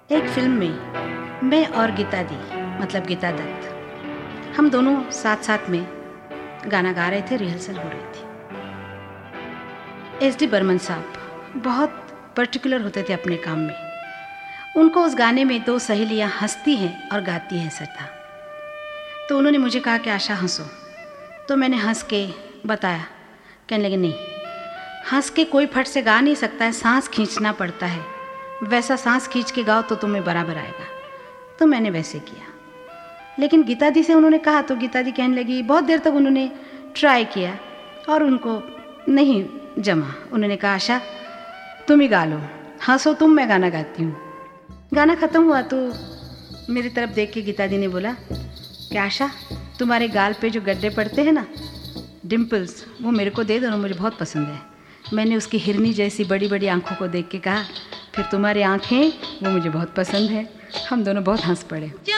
एक फिल्म में मैं और गीता दी, मतलब गीता दत्त, हम दोनों साथ साथ में गाना गा रहे थे, रिहर्सल हो रही थी। एस डी बर्मन साहब बहुत पर्टिकुलर होते थे अपने काम में। उनको उस गाने में दो सहेलियाँ हंसती हैं और गाती हैं था। तो उन्होंने मुझे कहा कि आशा हंसो, तो मैंने हंस के बताया। कहने लगे नहीं, हंस के कोई फट से गा नहीं सकता है, सांस खींचना पड़ता है, वैसा सांस खींच के गाओ तो तुम्हें बराबर आएगा। तो मैंने वैसे किया। लेकिन गीता दी से उन्होंने कहा तो गीता दी कहने लगी, बहुत देर तक उन्होंने ट्राई किया और उनको नहीं जमा। उन्होंने कहा आशा तुम ही गा लो, हंसो तुम, मैं गाना गाती हूँ। गाना ख़त्म हुआ तो मेरी तरफ देख के गीता दी ने बोला कि आशा तुम्हारे गाल पे जो गड्ढे पड़ते हैं ना, डिम्पल्स, वो मेरे को दे दो ना, मुझे बहुत पसंद है। मैंने उसकी हिरनी जैसी बड़ी बड़ी आंखों को देख के कहा, फिर तुम्हारी आंखें वो मुझे बहुत पसंद है। हम दोनों बहुत हंस पड़े।